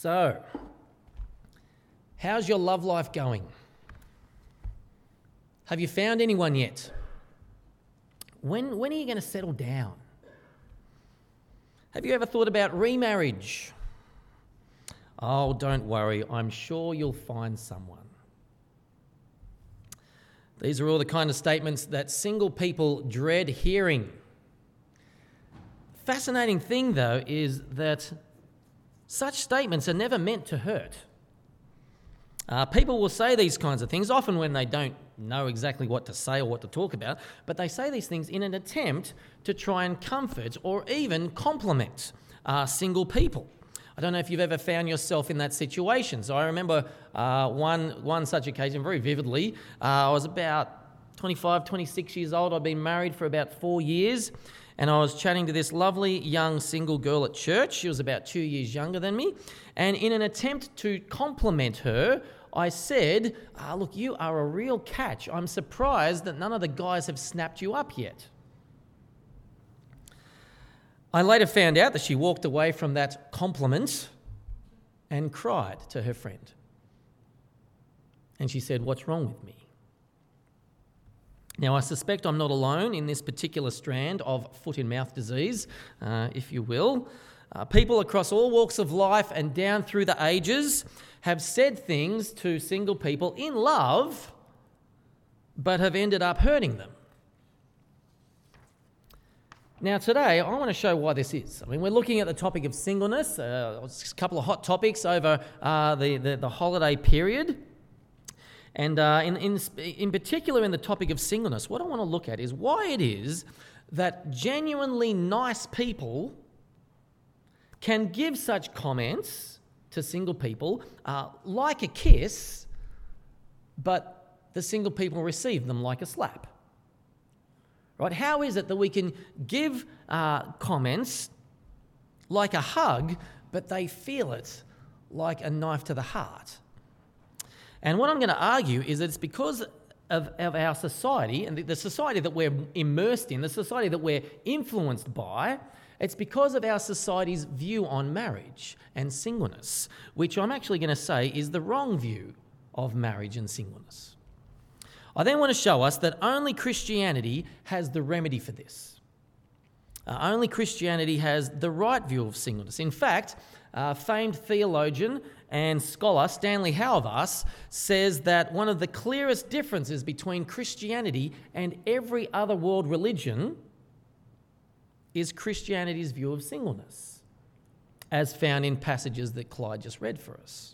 So, how's your love life going? Have you found anyone yet? When are you going to settle down? Have you ever thought about remarriage? Oh, don't worry, I'm sure you'll find someone. These are all the kind of statements that single people dread hearing. Fascinating thing, though, is that such statements are never meant to hurt. People will say these kinds of things, often when they don't know exactly what to say or what to talk about, but they say these things in an attempt to try and comfort or even compliment single people. I don't know if you've ever found yourself in that situation. So I remember one such occasion very vividly. I was about 25, 26 years old. I'd been married for about 4 years, and I was chatting to this lovely young single girl at church. She was about 2 years younger than me. And in an attempt to compliment her, I said, look, you are a real catch. I'm surprised that none of the guys have snapped you up yet. I later found out that she walked away from that compliment and cried to her friend. And she said, "What's wrong with me?" Now, I suspect I'm not alone in this particular strand of foot-and-mouth disease, if you will. People across all walks of life and down through the ages have said things to single people in love, but have ended up hurting them. Now, today, I want to show why this is. I mean, we're looking at the topic of singleness, a couple of hot topics over the holiday period. And in particular in the topic of singleness, what I want to look at is why it is that genuinely nice people can give such comments to single people like a kiss, but the single people receive them like a slap. Right? How is it that we can give comments like a hug, but they feel it like a knife to the heart? And what I'm going to argue is that it's because of our society and the society that we're immersed in, the society that we're influenced by. It's because of our society's view on marriage and singleness, which I'm actually going to say is the wrong view of marriage and singleness. I then want to show us that only Christianity has the remedy for this. Only Christianity has the right view of singleness. In fact, famed theologian and scholar Stanley Hauerwas says that one of the clearest differences between Christianity and every other world religion is Christianity's view of singleness, as found in passages that Clyde just read for us.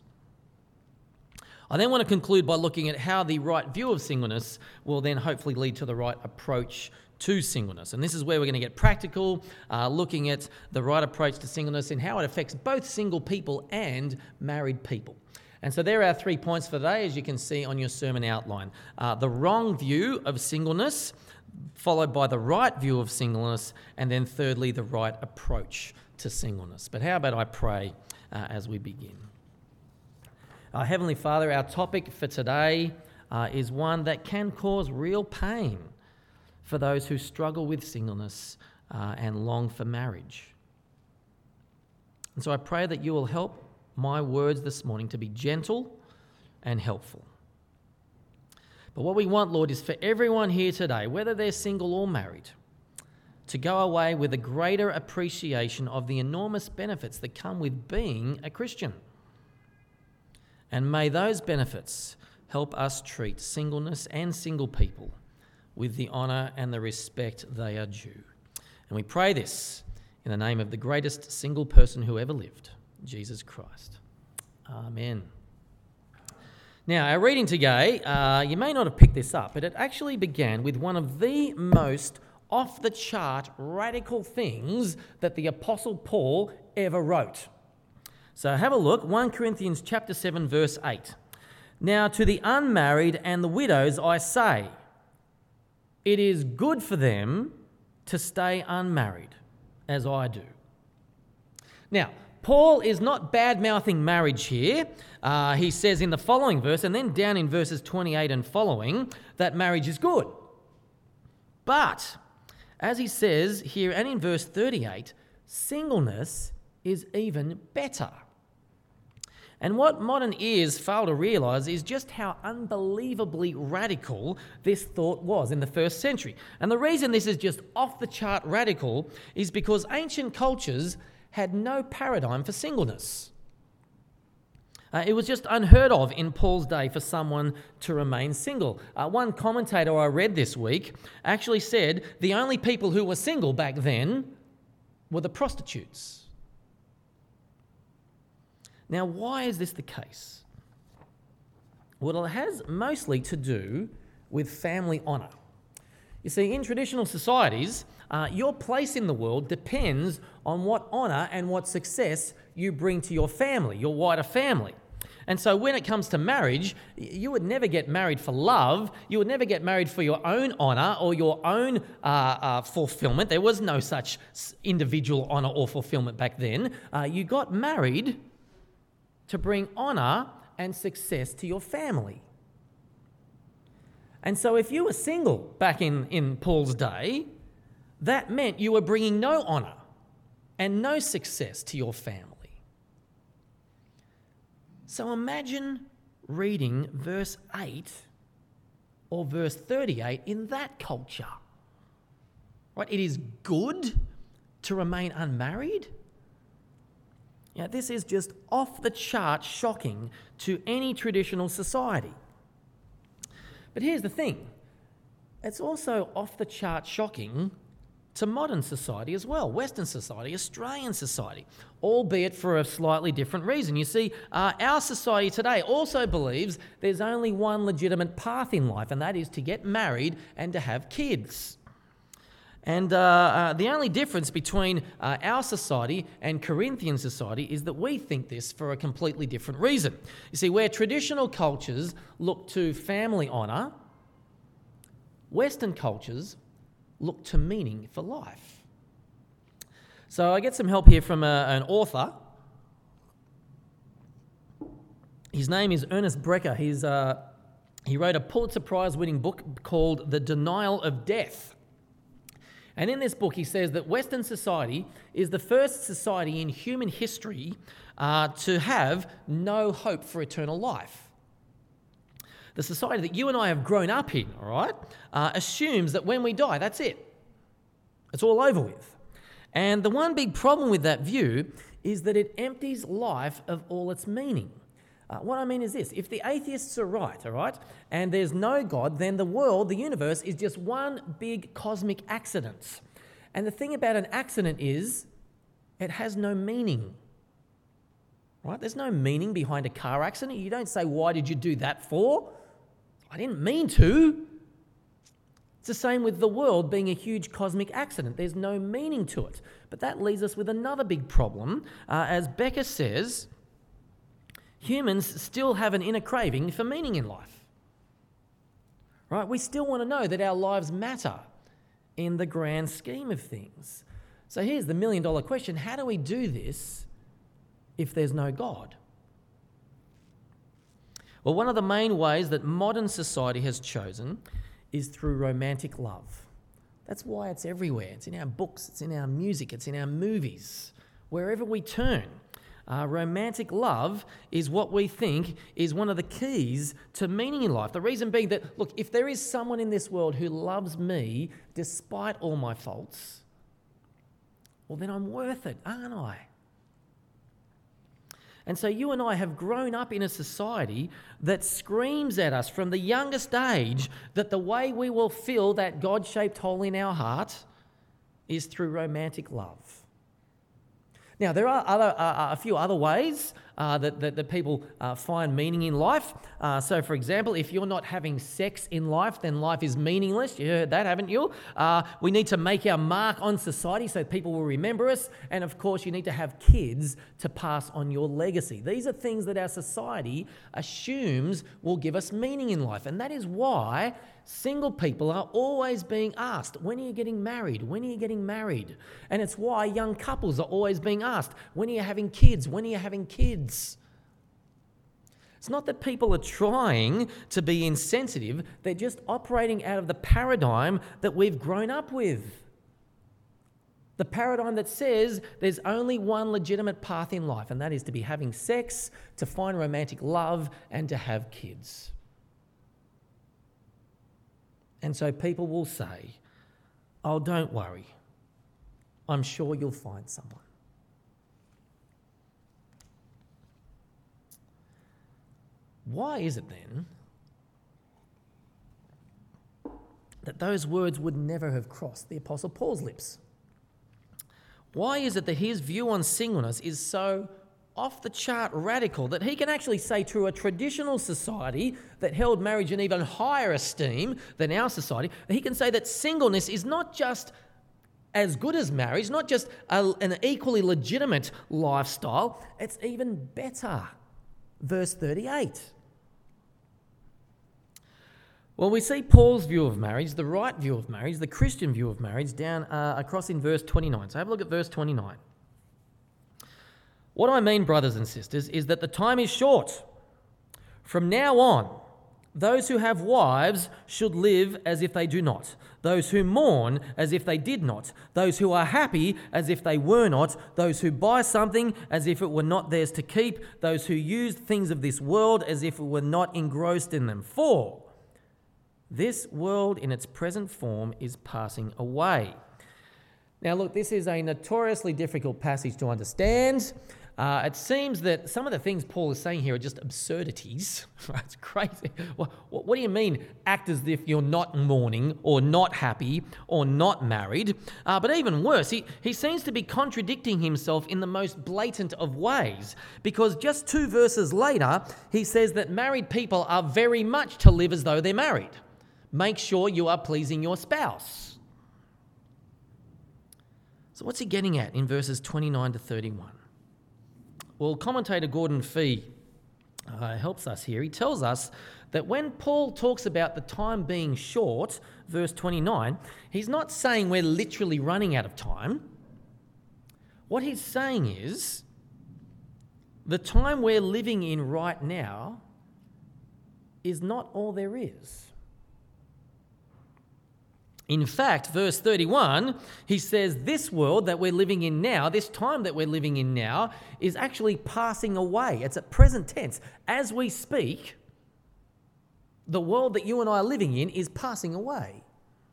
I then want to conclude by looking at how the right view of singleness will then hopefully lead to the right approach to singleness. And this is where we're going to get practical, looking at the right approach to singleness and how it affects both single people and married people. And so there are our 3 points for today, as you can see on your sermon outline. The wrong view of singleness, followed by the right view of singleness, and then thirdly, the right approach to singleness. But how about I pray as we begin? Heavenly Father, our topic for today is one that can cause real pain for those who struggle with singleness and long for marriage. And so I pray that you will help my words this morning to be gentle and helpful. But what we want, Lord, is for everyone here today, whether they're single or married, to go away with a greater appreciation of the enormous benefits that come with being a Christian. And may those benefits help us treat singleness and single people with the honour and the respect they are due. And we pray this in the name of the greatest single person who ever lived, Jesus Christ. Amen. Now, our reading today, you may not have picked this up, but it actually began with one of the most off-the-chart radical things that the Apostle Paul ever wrote. So have a look, 1 Corinthians chapter 7, verse 8. Now to the unmarried and the widows I say, it is good for them to stay unmarried, as I do. Now, Paul is not bad-mouthing marriage here. He says in the following verse, and then down in verses 28 and following, that marriage is good. But, as he says here and in verse 38, singleness is even better. And what modern ears fail to realise is just how unbelievably radical this thought was in the first century. And the reason this is just off-the-chart radical is because ancient cultures had no paradigm for singleness. It was just unheard of in Paul's day for someone to remain single. One commentator I read this week actually said the only people who were single back then were the prostitutes. Now, why is this the case? Well, it has mostly to do with family honour. You see, in traditional societies, your place in the world depends on what honour and what success you bring to your family, your wider family. And so when it comes to marriage, you would never get married for love. You would never get married for your own honour or your own fulfilment. There was no such individual honour or fulfilment back then. You got married to bring honour and success to your family. And so if you were single back in Paul's day, that meant you were bringing no honour and no success to your family. So imagine reading verse 8 or verse 38 in that culture. Right? It is good to remain unmarried. Yeah, this is just off the chart shocking to any traditional society. But here's the thing. It's also off the chart shocking to modern society as well, Western society, Australian society, albeit for a slightly different reason. You see, our society today also believes there's only one legitimate path in life, and that is to get married and to have kids. And the only difference between our society and Corinthian society is that we think this for a completely different reason. You see, where traditional cultures look to family honour, Western cultures look to meaning for life. So I get some help here from an author. His name is Ernest Brecker. He wrote a Pulitzer Prize-winning book called The Denial of Death. And in this book, he says that Western society is the first society in human history to have no hope for eternal life. The society that you and I have grown up in, all right, assumes that when we die, that's it. It's all over with. And the one big problem with that view is that it empties life of all its meaning. What I mean is this: if the atheists are right, all right, and there's no God, then the world, the universe, is just one big cosmic accident. And the thing about an accident is it has no meaning. Right? There's no meaning behind a car accident. You don't say, why did you do that for? I didn't mean to. It's the same with the world being a huge cosmic accident. There's no meaning to it. But that leaves us with another big problem. As Becker says, humans still have an inner craving for meaning in life. Right? We still want to know that our lives matter in the grand scheme of things. So here's the million-dollar question: how do we do this if there's no God? Well, one of the main ways that modern society has chosen is through romantic love. That's why it's everywhere. It's in our books, it's in our music, it's in our movies. Wherever we turn, romantic love is what we think is one of the keys to meaning in life. The reason being that, look, if there is someone in this world who loves me despite all my faults, well, then I'm worth it, aren't I? And so you and I have grown up in a society that screams at us from the youngest age that the way we will fill that God-shaped hole in our heart is through romantic love. Now, there are a few other ways that people find meaning in life. So, for example, if you're not having sex in life, then life is meaningless. You heard that, haven't you? We need to make our mark on society so people will remember us. And, of course, you need to have kids to pass on your legacy. These are things that our society assumes will give us meaning in life. And that is why single people are always being asked, when are you getting married? When are you getting married? And it's why young couples are always being asked, when are you having kids? When are you having kids? It's not that people are trying to be insensitive, they're just operating out of the paradigm that we've grown up with. The paradigm that says there's only one legitimate path in life, and that is to be having sex, to find romantic love, and to have kids. And so people will say, oh, don't worry. I'm sure you'll find someone. Why is it then that those words would never have crossed the Apostle Paul's lips? Why is it that his view on singleness is so off the chart radical that he can actually say to a traditional society that held marriage in even higher esteem than our society, he can say that singleness is not just as good as marriage, not just an equally legitimate lifestyle, it's even better. Verse 38. Well, we see Paul's view of marriage, the right view of marriage, the Christian view of marriage, down across in verse 29. So have a look at verse 29. What I mean, brothers and sisters, is that the time is short. From now on, those who have wives should live as if they do not. Those who mourn as if they did not. Those who are happy as if they were not. Those who buy something as if it were not theirs to keep. Those who use things of this world as if it were not engrossed in them. For this world in its present form is passing away. Now look, this is a notoriously difficult passage to understand. It seems that some of the things Paul is saying here are just absurdities. Right? It's crazy. What do you mean, act as if you're not mourning or not happy or not married? But even worse, he seems to be contradicting himself in the most blatant of ways, because just 2 verses later, he says that married people are very much to live as though they're married. Make sure you are pleasing your spouse. So what's he getting at in verses 29 to 31? Well, commentator Gordon Fee helps us here. He tells us that when Paul talks about the time being short, verse 29, he's not saying we're literally running out of time. What he's saying is the time we're living in right now is not all there is. In fact, verse 31, he says this world that we're living in now, this time that we're living in now, is actually passing away. It's at present tense. As we speak, the world that you and I are living in is passing away.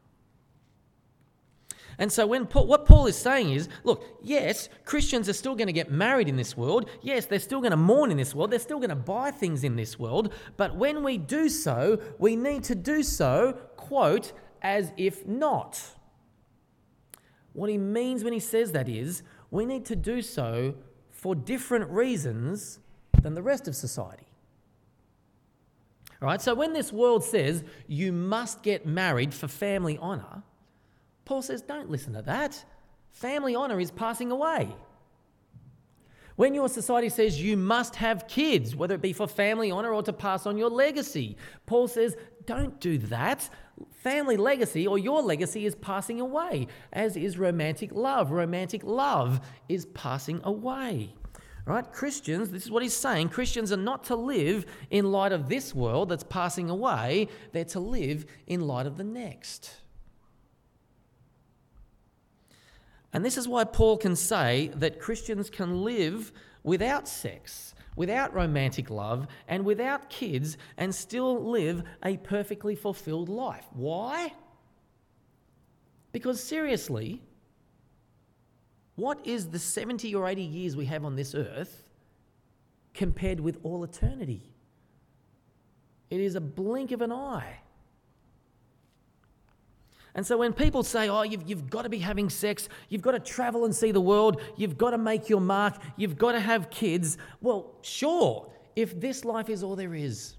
And so what Paul is saying is, look, yes, Christians are still going to get married in this world. Yes, they're still going to mourn in this world. They're still going to buy things in this world. But when we do so, we need to do so, quote, as if not. What he means when he says that is, we need to do so for different reasons than the rest of society. All right, so when this world says you must get married for family honour, Paul says don't listen to that. Family honour is passing away. When your society says you must have kids, whether it be for family honour or to pass on your legacy, Paul says don't do that. Family legacy or your legacy is passing away, as is romantic love. Romantic love is passing away. Right? Christians, this is what he's saying, Christians are not to live in light of this world that's passing away. They're to live in light of the next. And this is why Paul can say that Christians can live without sex, without romantic love, and without kids, and still live a perfectly fulfilled life. Why? Because seriously, what is the 70 or 80 years we have on this earth compared with all eternity? It is a blink of an eye. And so when people say, oh, you've got to be having sex, you've got to travel and see the world, you've got to make your mark, you've got to have kids, well, sure, if this life is all there is.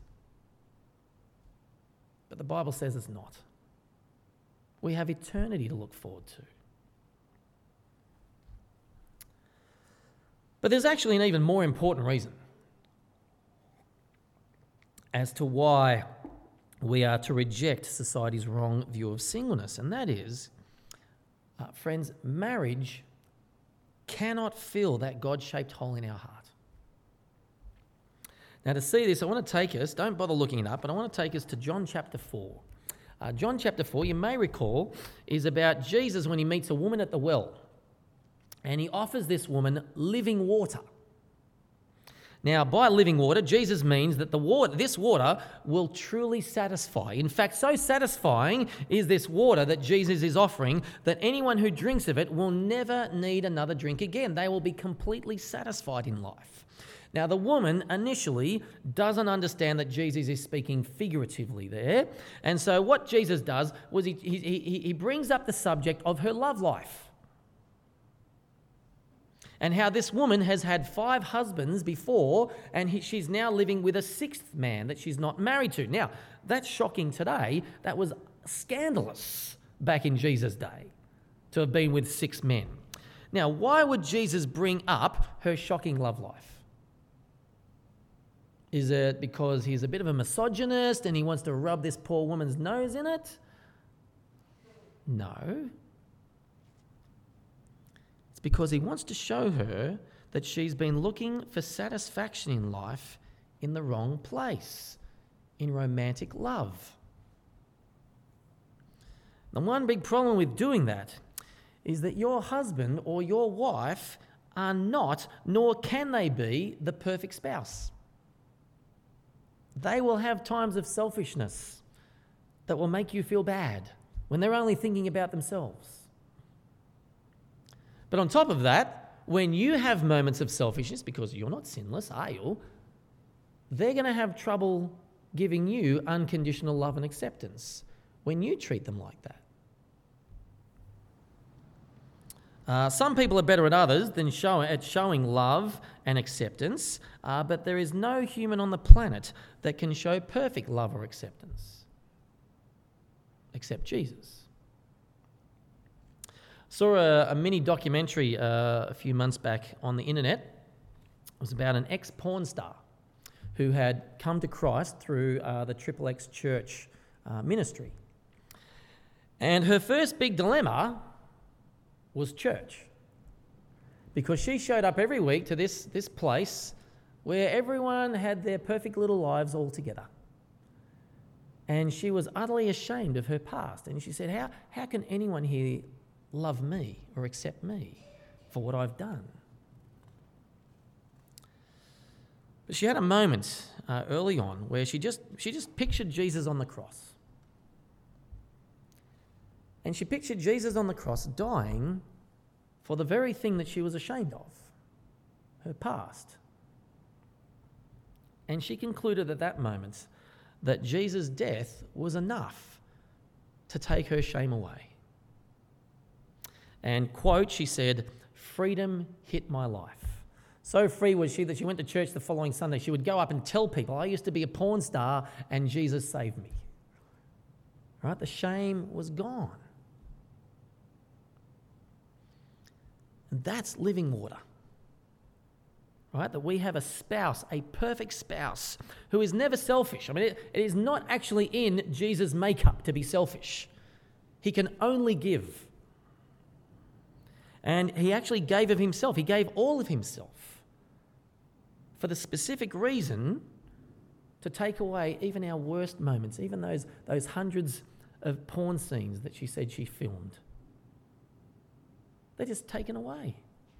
But the Bible says it's not. We have eternity to look forward to. But there's actually an even more important reason as to why we are to reject society's wrong view of singleness, and that is, friends, marriage cannot fill that God-shaped hole in our heart. Now, to see this, I want to take us, don't bother looking it up, but I want to take us to John chapter 4. John chapter 4, you may recall, is about Jesus when he meets a woman at the well. and he offers this woman living water. Now, by living water, Jesus means that this water will truly satisfy. In fact, so satisfying is this water that Jesus is offering that anyone who drinks of it will never need another drink again. They will be completely satisfied in life. Now, the woman initially doesn't understand that Jesus is speaking figuratively there. And so what Jesus does was he brings up the subject of her love life. And how this woman has had 5 husbands before, and she's now living with a 6th man that she's not married to. Now, that's shocking today. That was scandalous back in Jesus' day, to have been with 6 men. Now, why would Jesus bring up her shocking love life? Is it because he's a bit of a misogynist and he wants to rub this poor woman's nose in it? No. It's because he wants to show her that she's been looking for satisfaction in life in the wrong place, in romantic love. The one big problem with doing that is that your husband or your wife are not, nor can they be, the perfect spouse. They will have times of selfishness that will make you feel bad when they're only thinking about themselves. But on top of that, when you have moments of selfishness, because you're not sinless, are you? They're going to have trouble giving you unconditional love and acceptance when you treat them like that. Some people are better at others than showing love and acceptance, but there is no human on the planet that can show perfect love or acceptance except Jesus. Saw a mini documentary a few months back on the internet. It was about an ex-porn star who had come to Christ through the XXX Church ministry. And her first big dilemma was church, because she showed up every week to this place where everyone had their perfect little lives all together. And she was utterly ashamed of her past. And she said, how can anyone here love me or accept me for what I've done? But she had a moment early on where she just pictured Jesus on the cross. And she pictured Jesus on the cross dying for the very thing that she was ashamed of, her past. And she concluded at that moment that Jesus' death was enough to take her shame away. And, quote, she said, "Freedom hit my life." So free was she that she went to church the following Sunday. She would go up and tell people, "I used to be a porn star and Jesus saved me." Right? The shame was gone. And that's living water. Right? That we have a spouse, a perfect spouse, who is never selfish. I mean, it is not actually in Jesus' makeup to be selfish. He can only give. And he actually gave of himself. He gave all of himself for the specific reason to take away even our worst moments, even those hundreds of porn scenes that she said she filmed. They're just taken away.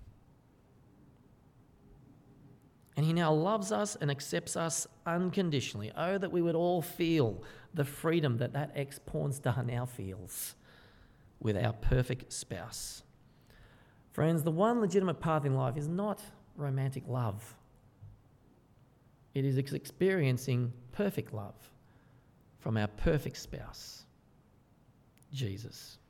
And he now loves us and accepts us unconditionally. Oh, that we would all feel the freedom that ex-porn star now feels with our perfect spouse. Friends, the one legitimate path in life is not romantic love. It is experiencing perfect love from our perfect spouse, Jesus.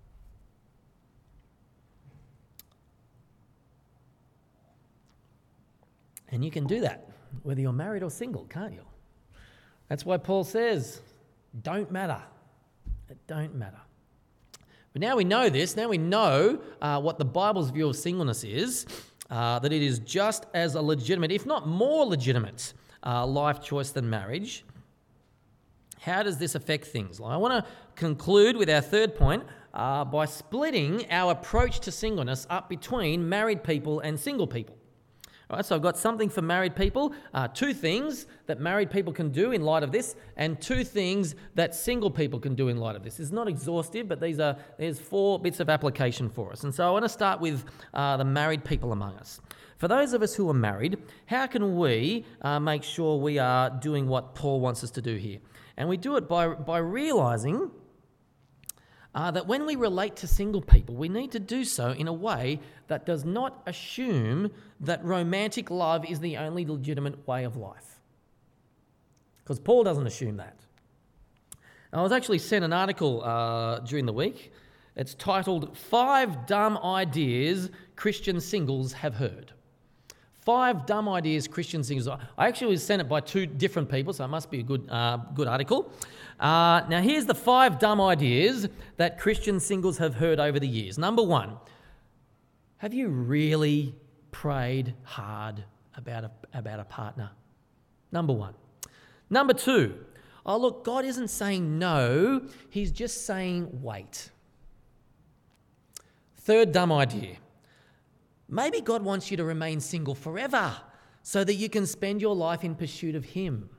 And you can do that whether you're married or single, can't you? That's why Paul says, don't matter. It don't matter. But now we know this. Now we know what the Bible's view of singleness is, that it is just as a legitimate, if not more legitimate, life choice than marriage. How does this affect things? Well, I want to conclude with our third point by splitting our approach to singleness up between married people and single people. All right, so I've got something for married people, 2 things that married people can do in light of this, and 2 things that single people can do in light of this. It's not exhaustive, but there's 4 bits of application for us. And so I want to start with the married people among us. For those of us who are married, how can we make sure we are doing what Paul wants us to do here? And we do it by realising that when we relate to single people, we need to do so in a way that does not assume that romantic love is the only legitimate way of life. Because Paul doesn't assume that. I was actually sent an article during the week. It's titled 5 Dumb Ideas Christian Singles Have Heard. 5 dumb ideas Christian singles. I actually was sent it by 2 different people, so it must be a good article. Now, here's the 5 dumb ideas that Christian singles have heard over the years. Number 1, have you really prayed hard about a partner? Number 1. Number 2, oh look, God isn't saying no, he's just saying wait. 3rd dumb idea. Maybe God wants you to remain single forever so that you can spend your life in pursuit of him.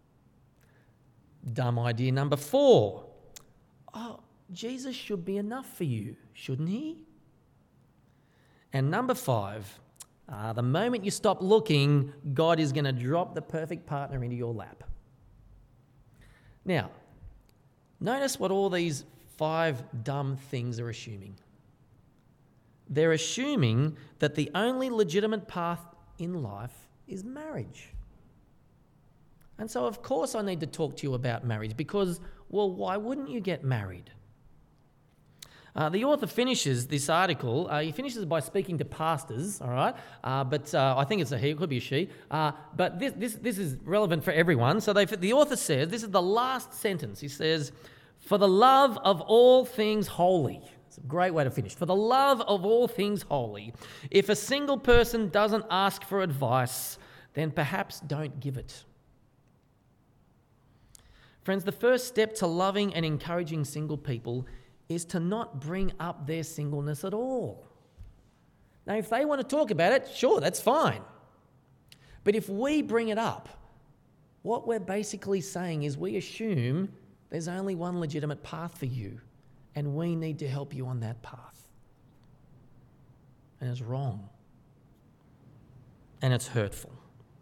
Dumb idea number 4. Oh, Jesus should be enough for you, shouldn't he? And number 5, the moment you stop looking, God is going to drop the perfect partner into your lap. Now, notice what all these 5 dumb things are assuming. They're assuming that the only legitimate path in life is marriage. And so, of course, I need to talk to you about marriage because, well, why wouldn't you get married? The author finishes this article, he finishes by speaking to pastors, all right? But I think it's a he, it could be a she. But this is relevant for everyone. So the author says, this is the last sentence. He says, for the love of all things holy. It's a great way to finish. For the love of all things holy, if a single person doesn't ask for advice, then perhaps don't give it. Friends, the first step to loving and encouraging single people is to not bring up their singleness at all. Now, if they want to talk about it, sure, that's fine. But if we bring it up, what we're basically saying is we assume there's only one legitimate path for you, and we need to help you on that path. And it's wrong. And it's hurtful.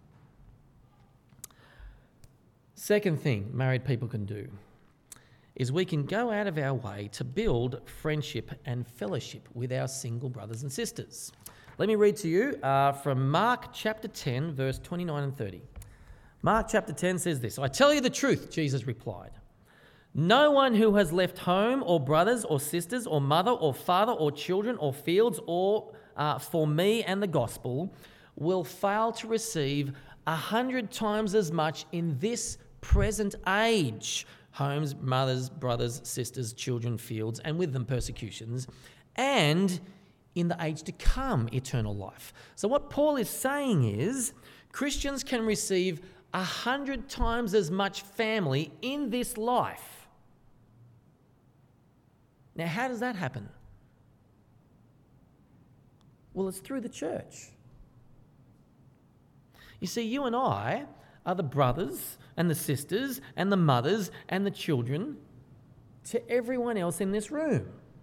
Second thing married people can do is we can go out of our way to build friendship and fellowship with our single brothers and sisters. Let me read to you from Mark chapter 10, verse 29 and 30. Mark chapter 10 says this, I tell you the truth, Jesus replied. No one who has left home or brothers or sisters or mother or father or children or fields or for me and the gospel will fail to receive 100 times as much in this present age, homes, mothers, brothers, sisters, children, fields, and with them persecutions, and in the age to come, eternal life. So what Paul is saying is Christians can receive 100 times as much family in this life. Now, how does that happen? Well, it's through the church. You see, you and I are the brothers and the sisters and the mothers and the children to everyone else in this room.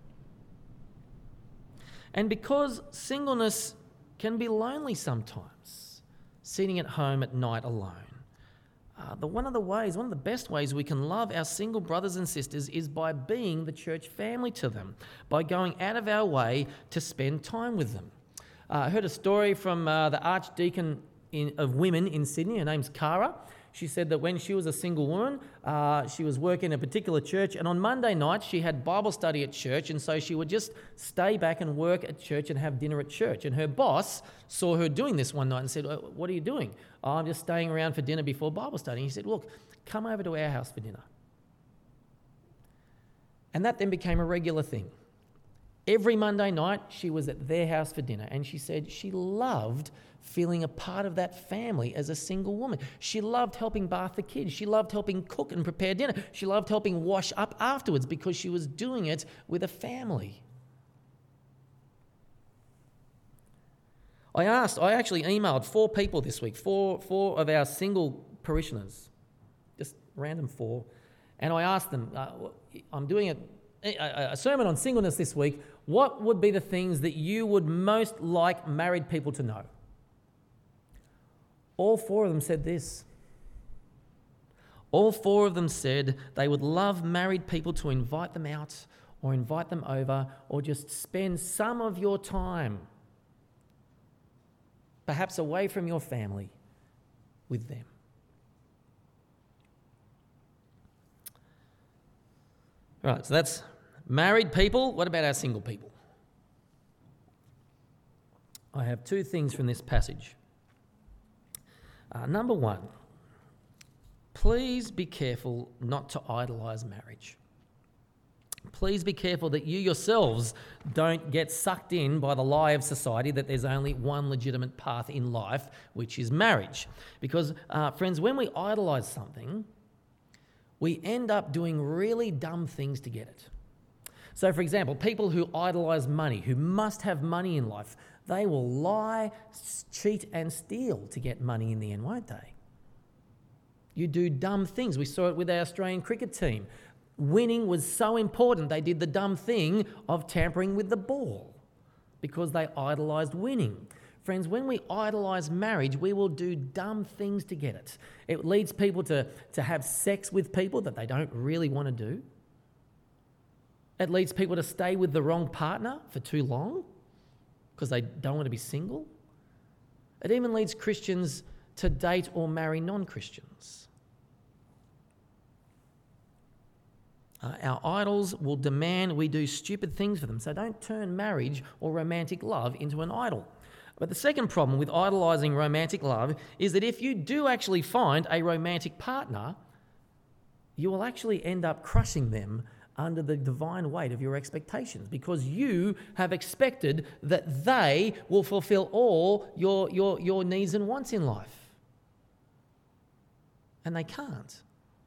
And because singleness can be lonely sometimes, sitting at home at night alone, one of the best ways we can love our single brothers and sisters is by being the church family to them, by going out of our way to spend time with them. I heard a story from the Archdeacon of Women in Sydney. Her name's Cara. She said that when she was a single woman, she was working in a particular church, and on Monday night she had Bible study at church, and so she would just stay back and work at church and have dinner at church. And her boss saw her doing this one night and said, what are you doing? Oh, I'm just staying around for dinner before Bible study. And he said, look, come over to our house for dinner. And that then became a regular thing. Every Monday night she was at their house for dinner, and she said she loved feeling a part of that family as a single woman. She loved helping bath the kids. She loved helping cook and prepare dinner. She loved helping wash up afterwards because she was doing it with a family. I actually emailed 4 people this week, four of our single parishioners, just random 4, and I asked them, I'm doing a sermon on singleness this week. What would be the things that you would most like married people to know? All 4 of them said this. All 4 of them said they would love married people to invite them out or invite them over or just spend some of your time, perhaps away from your family, with them. Right, so that's married people. What about our single people? I have 2 things from this passage. Number 1, please be careful not to idolise marriage. Please be careful that you yourselves don't get sucked in by the lie of society that there's only one legitimate path in life, which is marriage. Because, friends, when we idolise something, we end up doing really dumb things to get it. So, for example, people who idolise money, who must have money in life, they will lie, cheat and steal to get money in the end, won't they? You do dumb things. We saw it with our Australian cricket team. Winning was so important, they did the dumb thing of tampering with the ball because they idolised winning. Friends, when we idolise marriage, we will do dumb things to get it. It leads people to have sex with people that they don't really want to do. It leads people to stay with the wrong partner for too long because they don't want to be single. It even leads Christians to date or marry non-Christians. Our idols will demand we do stupid things for them, so don't turn marriage or romantic love into an idol. But the second problem with idolising romantic love is that if you do actually find a romantic partner, you will actually end up crushing them under the divine weight of your expectations because you have expected that they will fulfill all your needs and wants in life. And they can't.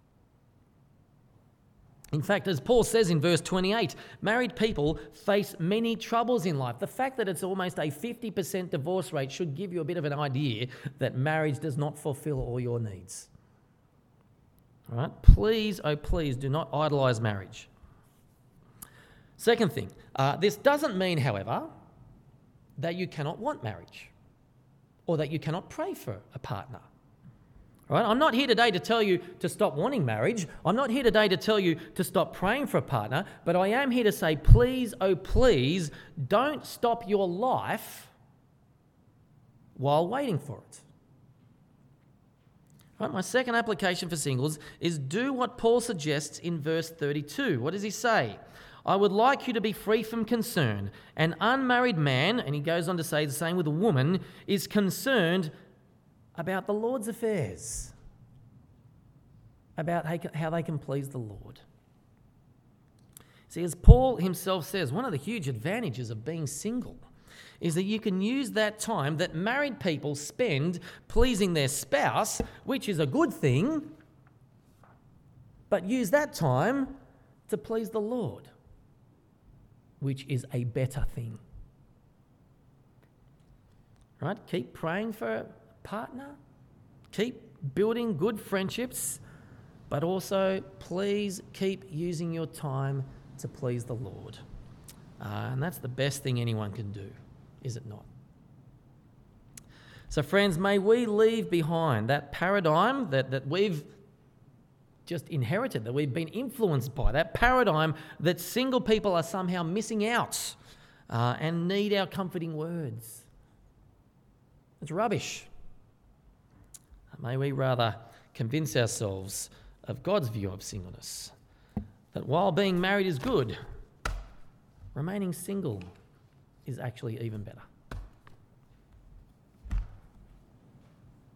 In fact, as Paul says in verse 28, married people face many troubles in life. The fact that it's almost a 50% divorce rate should give you a bit of an idea that marriage does not fulfill all your needs. All right? Please, oh please, do not idolise marriage. Second thing, this doesn't mean, however, that you cannot want marriage or that you cannot pray for a partner. Right? I'm not here today to tell you to stop wanting marriage. I'm not here today to tell you to stop praying for a partner, but I am here to say, please, oh please, don't stop your life while waiting for it. Right? My second application for singles is do what Paul suggests in verse 32. What does he say? I would like you to be free from concern. An unmarried man, and he goes on to say the same with a woman, is concerned about the Lord's affairs, about how they can please the Lord. See, as Paul himself says, one of the huge advantages of being single is that you can use that time that married people spend pleasing their spouse, which is a good thing, but use that time to please the Lord, which is a better thing. Right? Keep praying for a partner. Keep building good friendships, but also please keep using your time to please the Lord. And that's the best thing anyone can do, is it not? So friends, may we leave behind that paradigm that we've just inherited, that we've been influenced by, that paradigm that single people are somehow missing out and need our comforting words. It's rubbish. May we rather convince ourselves of God's view of singleness, that while being married is good, remaining single is actually even better.